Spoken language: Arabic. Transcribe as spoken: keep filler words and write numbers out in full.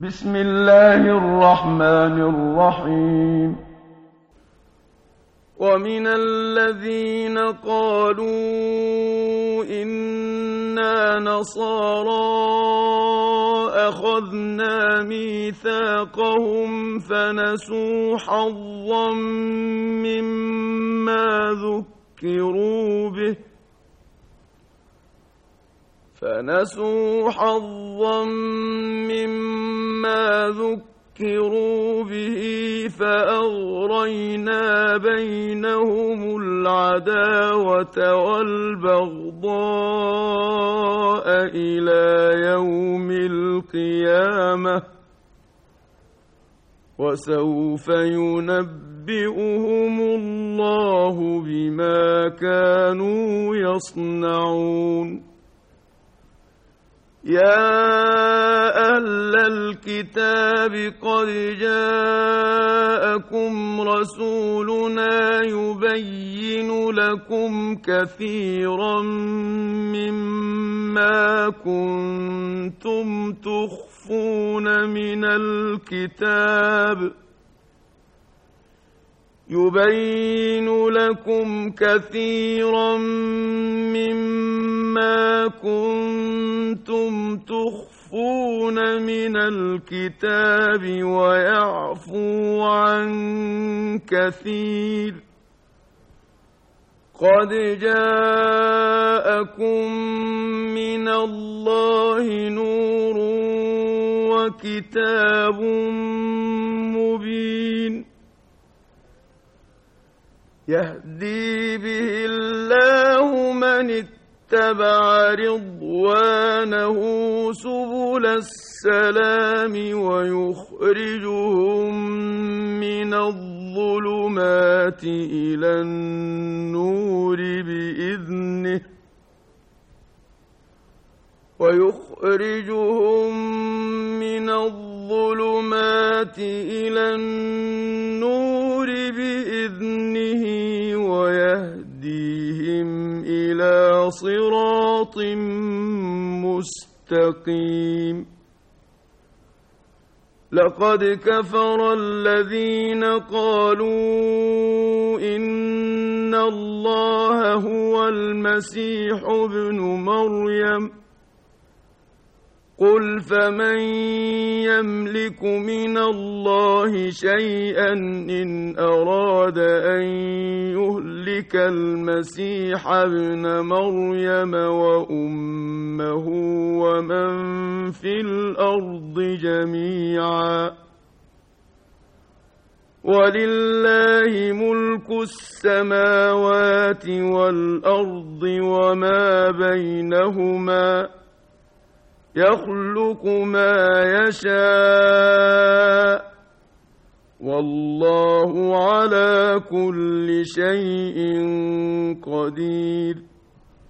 بسم الله الرحمن الرحيم. ومن الذين قالوا إنا نصارى أخذنا ميثاقهم فنسوا حظا مما ذكروا به فنسوا حظا مما ذكروا به فأغرينا بينهم العداوة والبغضاء إلى يوم القيامة وسوف ينبئهم الله بما كانوا يصنعون. يا أهل الكتاب قد جاءكم رسولنا يبين لكم كثيرا مما كنتم تخفون من الكتاب يبين لكم كثيرا مما كنتم تخفون من الكتاب ويعفو عن كثير. قد جاءكم من الله نور وكتاب مبين يهدي به الله من اتبع رضوانه سبل السلام ويخرجهم من الظلمات إلى النور بإذنه ويخرجهم من الظلمات إلى النور بإذنه ويهديهم إلى صراط مستقيم. لقد كفر الذين قالوا إن الله هو المسيح ابن مريم قل فمن يملك من الله شيئا إن أراد أن يهلك المسيح ابن مريم وأمه ومن في الأرض جميعا ولله ملك السماوات والأرض وما بينهما يخلق ما يشاء والله على كل شيء قدير.